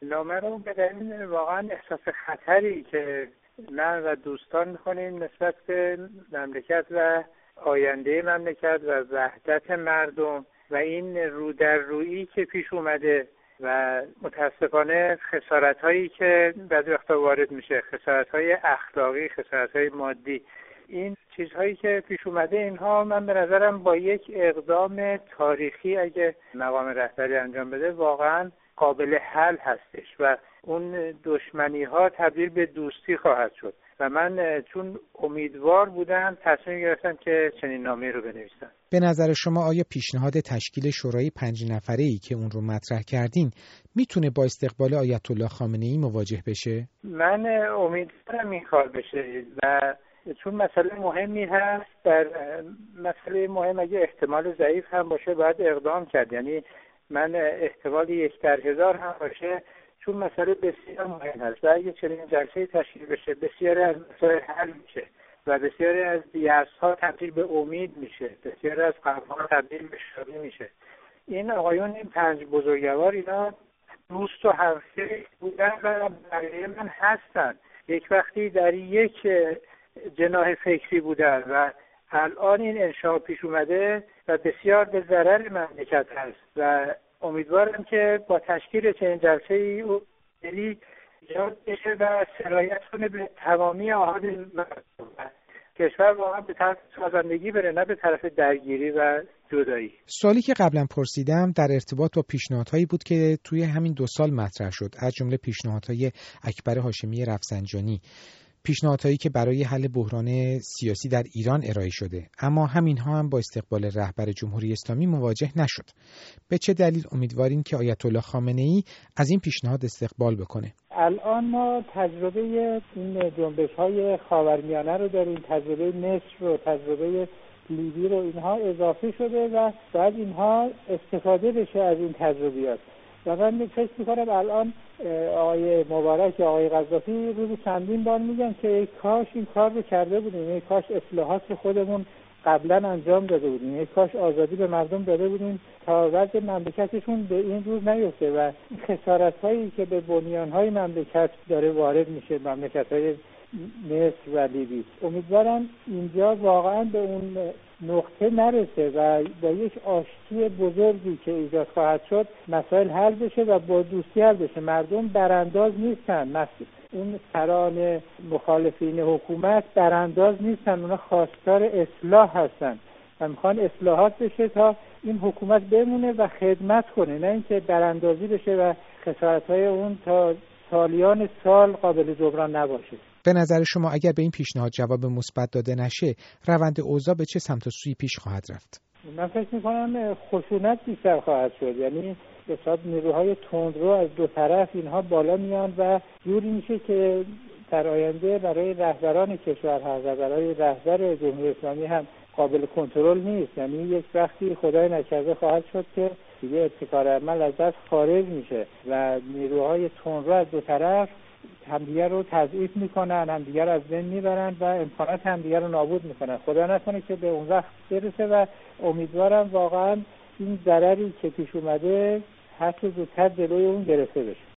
نامه رو به دلیل واقعا احساس خطری که من و دوستان می‌کنیم نسبت به مملکت و آینده مملکت و وحدت مردم و این رو در رویی که پیش اومده و متاسفانه خسارت‌هایی که بعضی وقتا وارد میشه، خسارت‌های اخلاقی، خسارت‌های مادی، این چیزهایی که پیش اومده، اینها من به نظرم با یک اقدام تاریخی اگه مقام رهبری انجام بده واقعا قابل حل هستش و اون دشمنی‌ها تبدیل به دوستی خواهد شد و من چون امیدوار بودم تصمیم گرفتم که چنین نامه‌ای رو بنویسم. به نظر شما آیا پیشنهاد تشکیل شورای 5 نفره‌ای که اون رو مطرح کردین میتونه با استقبال آیت الله خامنه‌ای مواجه بشه؟ من امیدوارم این کار بشه و چون مسئله مهمی هست، در مسئله مهم اگه احتمال ضعیف هم باشه باید اقدام کرد. یعنی من احتمال 1/1000 هم باشه، چون مسئله بسیار مهم هست و اگه چنین جلسه تشکیل بشه بسیاری از مسائل حل میشه و بسیاری از یأس‌ها تبدیل به امید میشه، بسیاری از غم‌ها تبدیل به شادی میشه. این آقایون، این 5 بزرگوار، اینا دوست و همفکر بودن و برای من هستن. یک وقتی در یک جناح فکری بودن و الان این انشاء پیش اومده و بسیار به ضرر مملکت هست و امیدوارم که با تشکیل چنین جلسه‌ای او ایجاد بشه و سرایت کنه به تمامی آحاد مردم. کشور واقعا به طرف سازندگی بره، نه به طرف درگیری و جدایی. سوالی که قبلا پرسیدم در ارتباط با پیشنهادهایی بود که توی همین 2 سال مطرح شد، از جمله پیشنهادهای اکبر هاشمی رفسنجانی، پیشنهادهایی که برای حل بحران سیاسی در ایران ارائه شده، اما همینها هم با استقبال رهبر جمهوری اسلامی مواجه نشد. به چه دلیل امیدوارین که آیت الله خامنه‌ای از این پیشنهاد استقبال بکنه؟ الان ما تجربه این جنبش‌های خاورمیانه رو داریم، تجربه مصر رو، تجربه لیبی رو، اینها اضافه شده و باید اینها استفاده بشه از این تجربیات. و من فکر می‌کنم الان آقای مبارک، آقای قذافی روز چندین بار میگن که کاش این کار رو کرده بودیم، کاش اصلاحات رو خودمون قبلا انجام داده بودیم، کاش آزادی به مردم داده بودیم تا وضع مملکتشون به این روز نیفته و خسارت‌هایی که به بنیان‌های مملکت داره وارد میشه، مملکت‌های مصر و لیبی. امیدوارم اینجا واقعا به اون نقطه نرسه و با یک آشتی بزرگی که ایجاد خواهد شد مسائل حل بشه و با دوستی حل بشه. مردم برانداز نیستن، اون سران مخالفین حکومت برانداز نیستن، اونا خواستار اصلاح هستن و میخوان اصلاحات بشه تا این حکومت بمونه و خدمت کنه، نه اینکه براندازی بشه و خسارت‌های اون تا سالیان سال قابل جبران نباشه. به نظر شما اگر به این پیشنهاد جواب مثبت داده نشه، روند اوضاع به چه سمت و سوی پیش خواهد رفت؟ من فکر می‌کنم خشونت بیشتر خواهد شد. یعنی به صورت نیروهای تندرو از 2 طرف اینها بالا میان و جوری میشه که در آینده برای رهبران کشور و برای رهبر جمهوری اسلامی هم قابل کنترل نیست. یعنی یک وقتی خدای نکرده خواهد شد که دیگه ابتکار عمل از دست خارج میشه و نیروهای تندرو از 2 طرف همدیگر رو تضعیف میکنن، همدیگر از بین میبرن و امکانات همدیگر رو نابود میکنن. خدا نکنه که به اون وقت برسه و امیدوارم واقعا این ضرری که پیش اومده هر چه زودتر جلوی اون گرفته بشه.